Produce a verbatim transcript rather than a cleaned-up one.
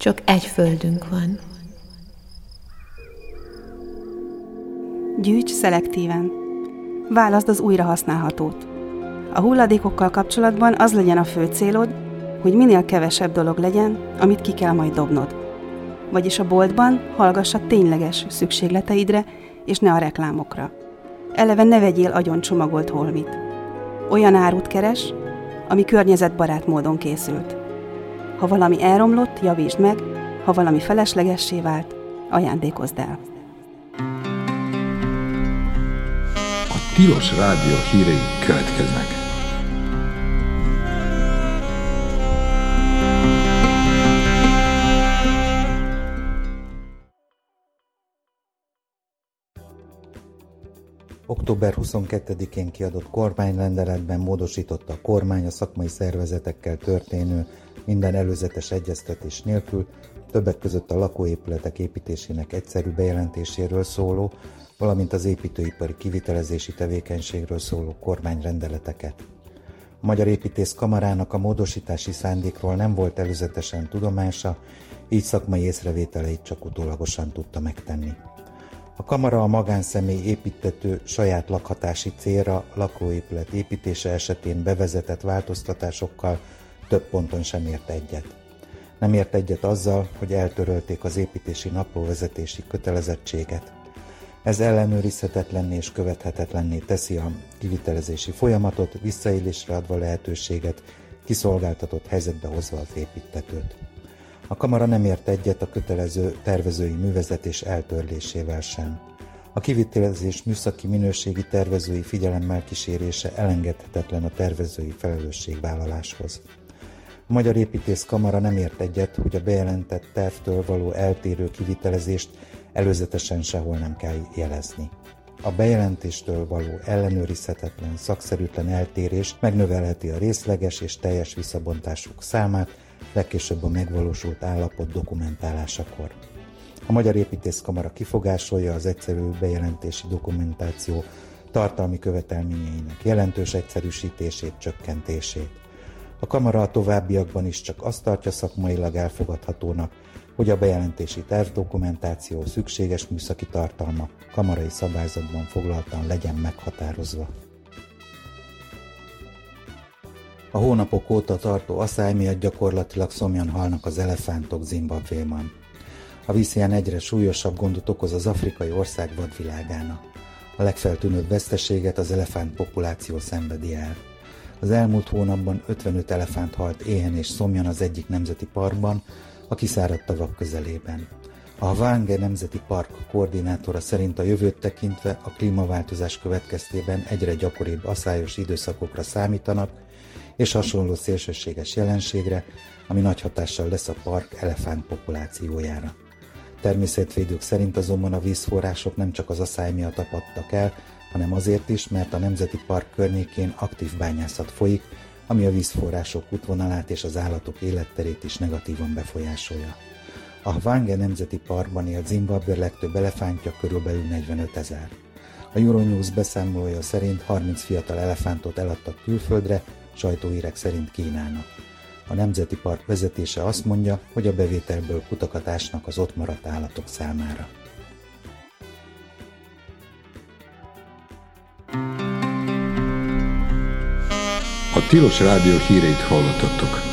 Csak egy földünk van. Gyűjts szelektíven. Válaszd az újrahasználhatót. A hulladékokkal kapcsolatban az legyen a fő célod, hogy minél kevesebb dolog legyen, amit ki kell majd dobnod. Vagyis a boltban hallgass a tényleges szükségleteidre, és ne a reklámokra. Eleve ne vegyél agyon csomagolt holmit. Olyan árut keres, ami környezetbarát módon készült. Ha valami elromlott, javítsd meg, ha valami feleslegessé vált, ajándékozd el. A Tilos Rádió hírei következnek. október huszonkettedikén kiadott kormányrendeletben módosította a kormány a szakmai szervezetekkel történő minden előzetes egyeztetés nélkül, többek között a lakóépületek építésének egyszerű bejelentéséről szóló, valamint az építőipari kivitelezési tevékenységről szóló kormányrendeleteket. A Magyar Építész Kamarának a módosítási szándékról nem volt előzetesen tudomása, így szakmai észrevételeit csak utólagosan tudta megtenni. A kamara a magánszemély építtető saját lakhatási célra lakóépület építése esetén bevezetett változtatásokkal több ponton sem ért egyet. Nem ért egyet azzal, hogy eltörölték az építési naplóvezetési kötelezettséget. Ez ellenőrizhetetlenné és követhetetlenné teszi a kivitelezési folyamatot, visszaélésre adva lehetőséget, kiszolgáltatott helyzetbe hozva az építtetőt. A kamara nem ért egyet a kötelező tervezői művezetés eltörlésével sem. A kivitelezés műszaki minőségi tervezői figyelemmel kísérése elengedhetetlen a tervezői felelősségvállaláshoz. A Magyar Építész Kamara nem ért egyet, hogy a bejelentett tervtől való eltérő kivitelezést előzetesen sehol nem kell jelezni. A bejelentéstől való ellenőrizhetetlen, szakszerűtlen eltérés megnövelheti a részleges és teljes visszabontások számát, legkésőbb a megvalósult állapot dokumentálásakor. A Magyar Építész Kamara kifogásolja az egyszerű bejelentési dokumentáció tartalmi követelményeinek jelentős egyszerűsítését, csökkentését. A kamara a továbbiakban is csak azt tartja szakmailag elfogadhatónak, hogy a bejelentési tervdokumentáció szükséges műszaki tartalma kamarai szabályzatban foglaltan legyen meghatározva. A hónapok óta tartó aszály miatt gyakorlatilag szomjan halnak az elefántok Zimbabvéban. A vízhiány egyre súlyosabb gondot okoz az afrikai ország vadvilágának. A legfeltűnőbb veszteséget az elefánt populáció szenvedi el. Az elmúlt hónapban ötvenöt elefánt halt éhen és szomjan az egyik nemzeti parkban, a kiszáradt tavak közelében. A Hwange Nemzeti Park koordinátora szerint a jövőt tekintve a klímaváltozás következtében egyre gyakoribb aszályos időszakokra számítanak, és hasonló szélsőséges jelenségre, ami nagy hatással lesz a park elefánt populációjára. Természetvédők szerint azonban a vízforrások nem csak az aszály miatt apadtak el, hanem azért is, mert a Nemzeti Park környékén aktív bányászat folyik, ami a vízforrások útvonalát és az állatok életterét is negatívan befolyásolja. A Hwange Nemzeti Parkban élt Zimbabwe legtöbb elefántja körülbelül negyvenöt ezer. A Euronews beszámolója szerint harminc fiatal elefántot eladtak külföldre, sajtóhírek szerint Kínának. A Nemzeti Park vezetése azt mondja, hogy a bevételből kutakat ásnak az ott maradt állatok számára. A Tilos Rádió híreit hallottatok.